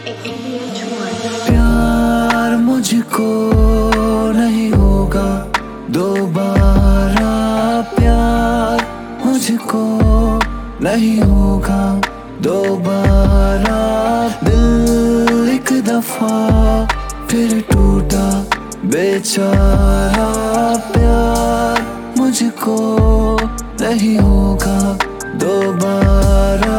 प्यार मुझको नहीं होगा दोबारा, प्यार मुझको नहीं होगा दोबारा। दिल एक दफा फिर टूटा बेचारा, प्यार मुझको नहीं होगा दोबारा।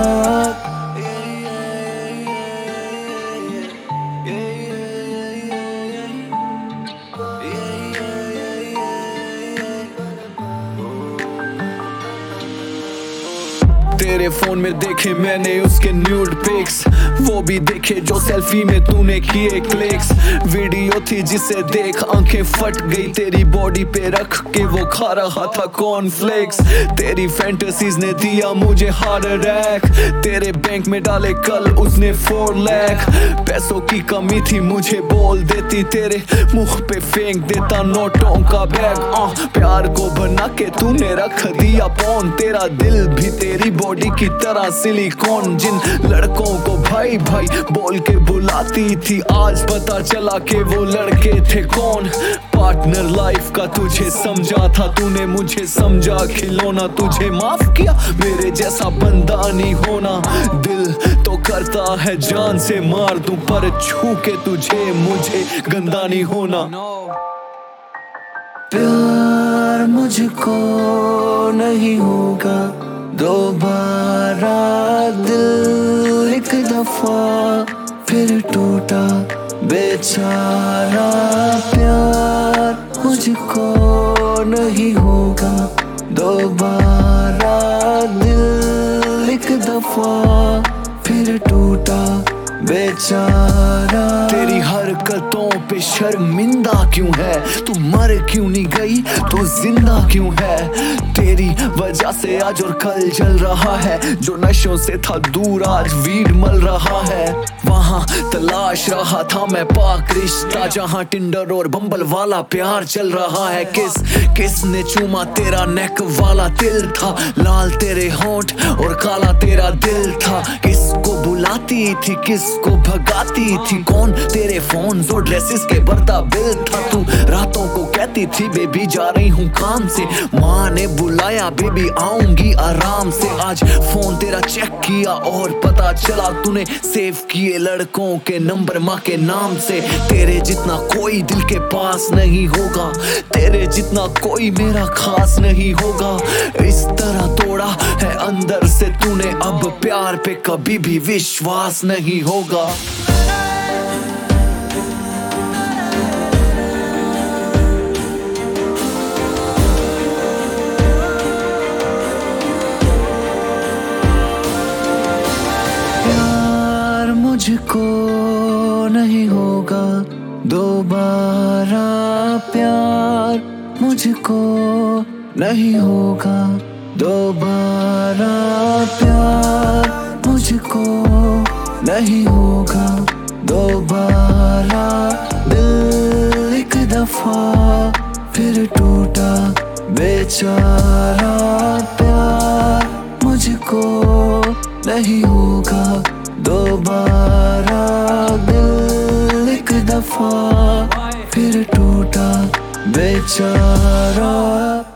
तेरे फोन में देखे मैंने उसके न्यूड पिक्स, वो भी देखे जो सेल्फी में तूने किए क्लिक्स। वीडियो थी जिसे देख आंखें फट गई, तेरी बॉडी पे रख के वो खा रहा था कॉर्नफ्लेक्स। तेरी फैंटेसीज ने दिया मुझे हार्ट अटैक, तेरे बैंक में डाले कल उसने 4 लाख। पैसों की कमी थी मुझे बोल देती, तेरे मुंह पे फेंक देता नोटों का बैग। प्यार को बना के तूने रख दिया पौन, तेरा दिल भी तेरी बॉडी की तरह सिलिकॉन। जिन लड़कों को भाई भाई बोल के बुलाती थी, आज पता चला कि वो लड़के थे कौन। पार्टनर लाइफ का तुझे समझा था, तूने मुझे समझा खिलौना। तुझे माफ किया मेरे जैसा बंदा नहीं होना, दिल तो करता है जान से मार दूं, पर छू के तुझे मुझे गंदा नहीं होना। प्यार मुझको नहीं होगा दोबारा, दिल एक दफा फिर टूटा बेचारा। प्यार मुझको नहीं होगा दोबारा, दिल एक दफा फिर टूटा बेचारा। तेरी हरकतों पे शर्मिंदा क्यों है, तू मर क्यों नहीं गई, तू जिंदा क्यों है। तेरी वजह से आज और कल जल रहा है, जो नशों से था दूर आज वीड मल रहा है। वहाँ तलाश रहा था मैं पाक रिश्ता, जहाँ टिंडर और बम्बल वाला प्यार चल रहा है। किसने चूमा तेरा नेक वाला तिल था, लाल तेरे होंठ और काला तेरा दिल था। किसको बुलाती थी किसको भगाती थी, कौन तेरे फोन और ड्रेसेस के भरता बिल था। तू रातों को कहती थी बेबी जा रही हूँ काम से, माँ ने बुलाया बेबी आऊंगी आराम से। आज फोन तेरा चेक किया और पता चला तूने सेव किए लड़कों के नंबर माँ के नाम से। तेरे जितना कोई दिल के पास नहीं होगा, तेरे जितना कोई मेरा खास नहीं होगा। इस तरह तोड़ा है अंदर से तूने, अब प्यार पे कभी भी विश्वास नहीं होगा। प्यार मुझको नहीं होगा दोबारा, प्यार मुझको नहीं होगा दोबारा। प्यार मुझको नहीं होगा दोबारा, दिल एक दफा फिर टूटा बेचारा। प्यार मुझको नहीं होगा दोबारा, दिल एक दफा फिर टूटा बेचारा।